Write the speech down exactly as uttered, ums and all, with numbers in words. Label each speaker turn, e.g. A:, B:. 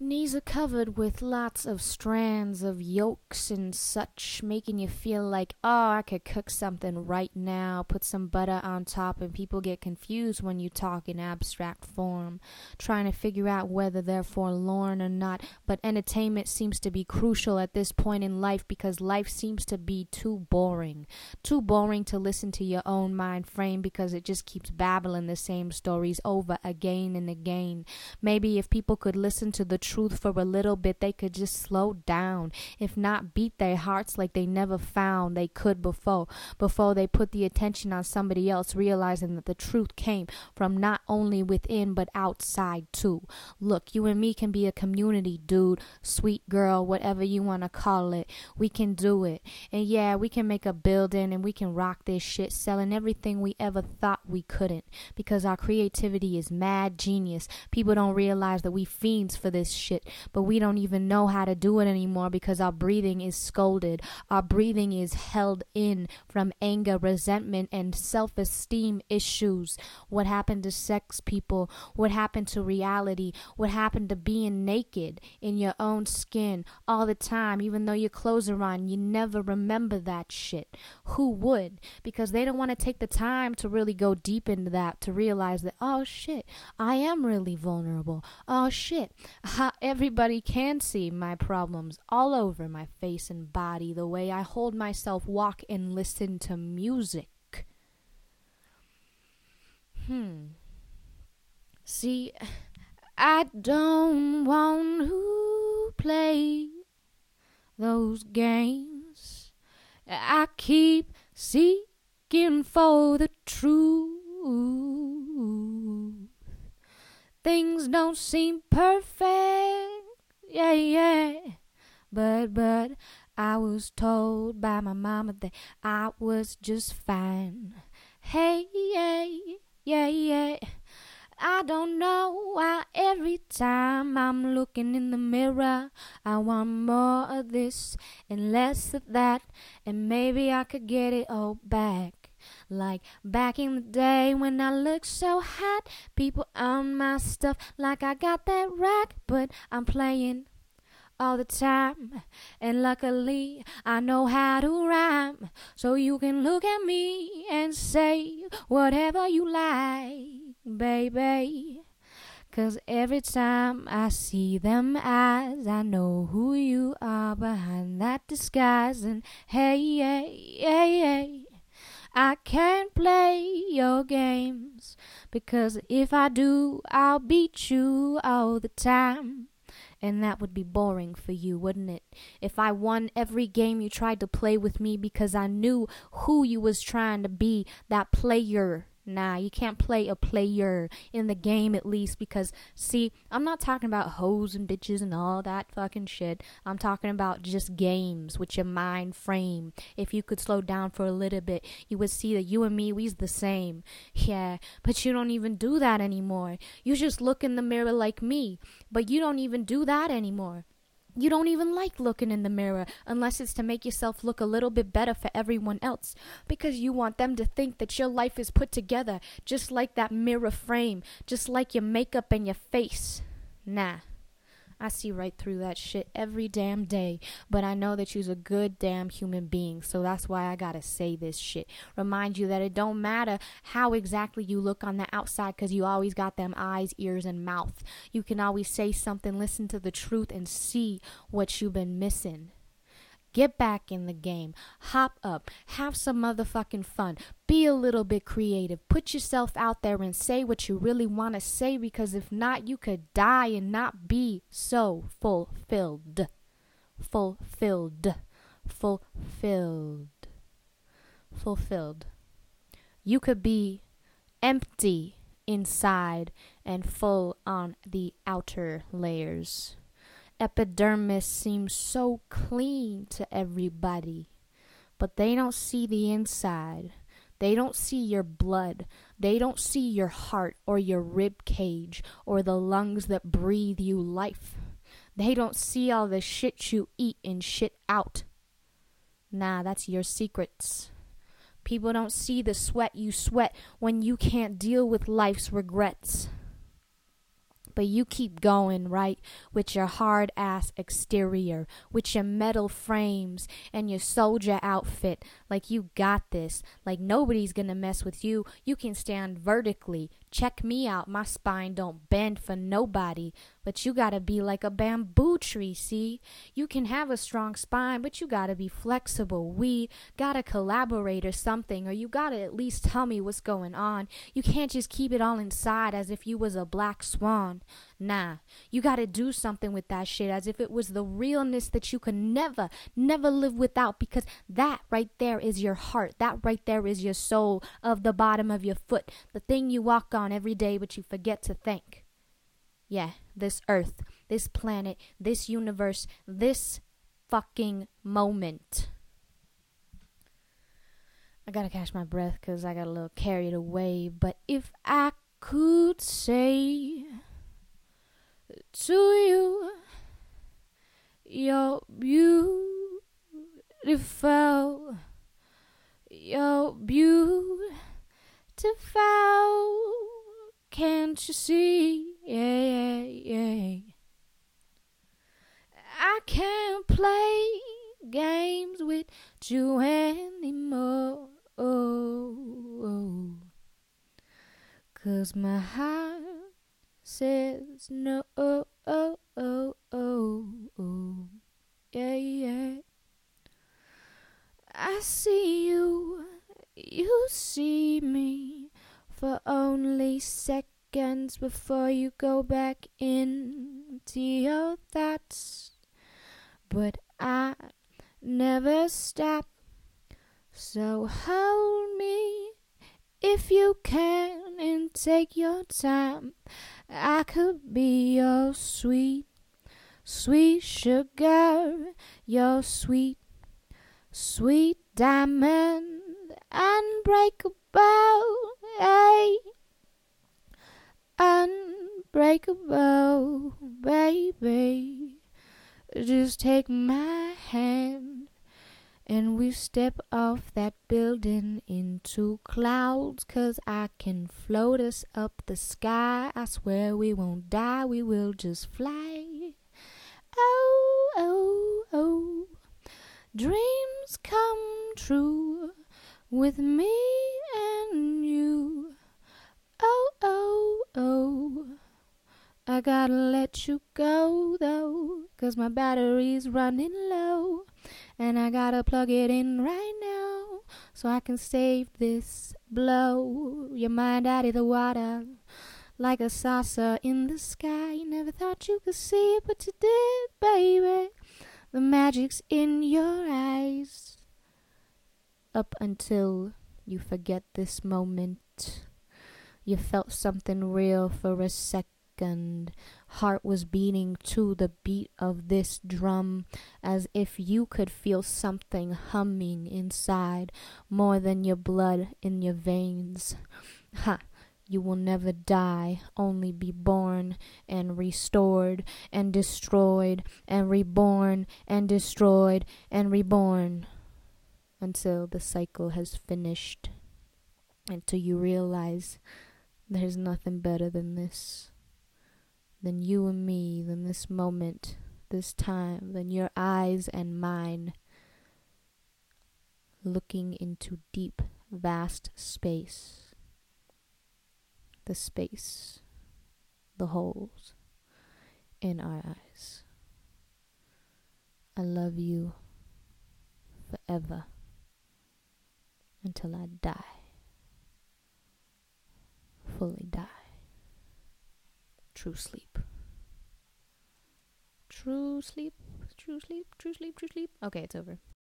A: Knees are covered with lots of strands of yolks and such, making you feel like, oh, I could cook something right now, put some butter on top, and people get confused when you talk in abstract form, trying to figure out whether they're forlorn or not. But entertainment seems to be crucial at this point in life because life seems to be too boring. Too boring to listen to your own mind frame because it just keeps babbling the same stories over again and again. Maybe if people could listen to the truth for a little bit, they could just slow down, if not beat their hearts like they never found they could before before they put the attention on somebody else, realizing that the truth came from not only within but outside too. Look, you and me can be a community, dude, sweet girl, whatever you want to call it. We can do it. And yeah, we can make a building and we can rock this shit, selling everything we ever thought we couldn't, because our creativity is mad genius. People don't realize that we fiends for this shit, but we don't even know how to do it anymore because our breathing is scolded. Our breathing is held in from anger, resentment, and self-esteem issues. What happened to sex, people? What happened to reality? What happened to being naked in your own skin all the time, even though your clothes are on? You never remember that shit. Who would? Because they don't want to take the time to really go deep into that, to realize that, oh shit, I am really vulnerable. Oh shit, ha, everybody can see my problems all over my face and body, the way I hold myself, walk, and listen to music. Hmm. See, I don't want to play those games. I keep seeking for the truth. Things don't seem perfect, yeah, yeah. But, but, I was told by my mama that I was just fine. Hey, yeah, yeah, yeah. I don't know why every time I'm looking in the mirror, I want more of this and less of that, and maybe I could get it all back. Like back in the day when I looked so hot, people on my stuff like I got that rack, but I'm playing all the time, and luckily I know how to rhyme, so you can look at me and say whatever you like, baby. Cause every time I see them eyes, I know who you are behind that disguise. And hey, hey, hey, hey, I can't play your games, because if I do, I'll beat you all the time. And that would be boring for you, wouldn't it? If I won every game you tried to play with me because I knew who you was trying to be, that player. Nah, you can't play a player in the game, at least, because, see, I'm not talking about hoes and bitches and all that fucking shit. I'm talking about just games with your mind frame. If you could slow down for a little bit, you would see that you and me, we's the same. Yeah, but you don't even do that anymore. You just look in the mirror like me, but you don't even do that anymore. You don't even like looking in the mirror unless it's to make yourself look a little bit better for everyone else, because you want them to think that your life is put together just like that mirror frame, just like your makeup and your face. Nah, I see right through that shit every damn day, but I know that you's a good damn human being, so that's why I gotta say this shit. Remind you that it don't matter how exactly you look on the outside, cause you always got them eyes, ears, and mouth. You can always say something, listen to the truth, and see what you've been missing. Get back in the game. Hop up. Have some motherfucking fun. Be a little bit creative. Put yourself out there and say what you really want to say, because if not, you could die and not be so fulfilled. Fulfilled. Fulfilled. Fulfilled. You could be empty inside and full on the outer layers. Epidermis seems so clean to everybody, but they don't see the inside. They don't see your blood. They don't see your heart or your rib cage or the lungs that breathe you life. They don't see all the shit you eat and shit out. Nah, that's your secrets. People don't see the sweat you sweat when you can't deal with life's regrets. But you keep going, right? With your hard ass exterior, with your metal frames and your soldier outfit. Like you got this. Like nobody's gonna mess with you. You can stand vertically. Check me out. My spine don't bend for nobody. But you gotta be like a bamboo tree, see? You can have a strong spine, but you gotta be flexible. We gotta collaborate or something, or you gotta at least tell me what's going on. You can't just keep it all inside as if you was a black swan. Nah, you gotta do something with that shit as if it was the realness that you could never, never live without, because that right there is your heart. That right there is your soul of the bottom of your foot. The thing you walk on every day but you forget to thank. Yeah, this earth, this planet, this universe, this fucking moment. I gotta catch my breath because I got a little carried away. But if I could say to you, you're beautiful, you're beautiful, can't you see? Yeah, yeah. I can't play games with you anymore. Oh, oh. Cause my heart says no. Oh, oh, oh, oh, oh. Yeah, yeah. I see you, you see me for only seconds before you go back into your thoughts. But I never stop, so hold me if you can and take your time. I could be your sweet, sweet sugar, your sweet, sweet diamond, unbreakable, hey, unbreakable, baby. Just take my hand and we step off that building into clouds, 'cause I can float us up the sky. I swear we won't die, we will just fly. Oh, oh, oh. Dreams come true with me and you. Oh, oh, oh. I gotta let you go though, 'cause my battery's running low. And I gotta plug it in right now so I can save this blow. Your mind out of the water like a saucer in the sky. You never thought you could see it, but you did, baby. The magic's in your eyes. Up until you forget this moment, you felt something real for a second. Heart was beating to the beat of this drum, as if you could feel something humming inside, more than your blood in your veins. Ha! You will never die, only be born and restored and destroyed and reborn and destroyed and reborn, until the cycle has finished, until you realize there's nothing better than this, than you and me, than this moment, this time, than your eyes and mine, looking into deep, vast space. The space, the holes in our eyes. I love you forever until I die, fully die. True sleep. True sleep, true sleep, true sleep, true sleep. Okay, it's over.